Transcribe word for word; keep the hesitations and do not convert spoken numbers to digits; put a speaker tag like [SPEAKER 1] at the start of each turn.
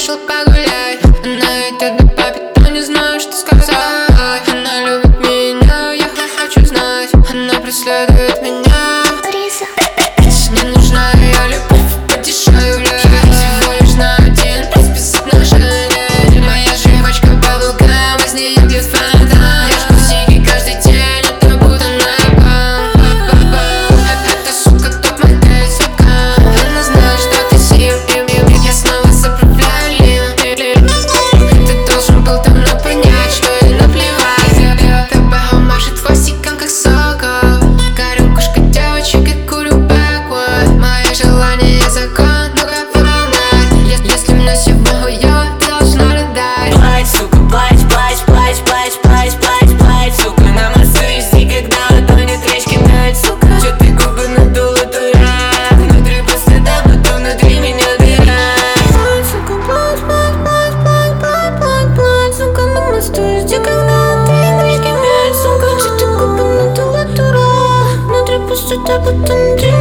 [SPEAKER 1] вышел погулять. Она идет до папе, но не знаю, что сказать. Она любит меня, я хочу знать. Она преследует меня. Не нужна ее любовь подешевле, всего лишь на один раз без отношений. Моя девочка баблгам, из нее бьет фонтан. Я жгу сиги каждый день, это будто наебан. Эта сука топ-модель, сука. Она знает, что ты сил, и я снова заправляю. Ты должен был давно понять, что ей наплевать. ТБХ машет хвостиком, как сокол. Горю кошка девочек и курю бэквуд. Мои желания закон, ну как выполнять. Если мне сегодня хуёво, ты должна рыдать.
[SPEAKER 2] Плачь, сука, плачь, плачь, плачь, плачь, плачь, плачь, плачь, сука. На мосту везде, когда утонет речки, ночь, сука. Чё ты губы надула, дурак? Внутри пустота, потом внутри меня дыра. Плачь, сука, плачь, плачь, плачь, плачь, плачь, плачь, плачь, сука. На мосту везде, когда утонет речки, ночь, сука. Чё ты губы надула, дурак? Внутри пустота, потом внутри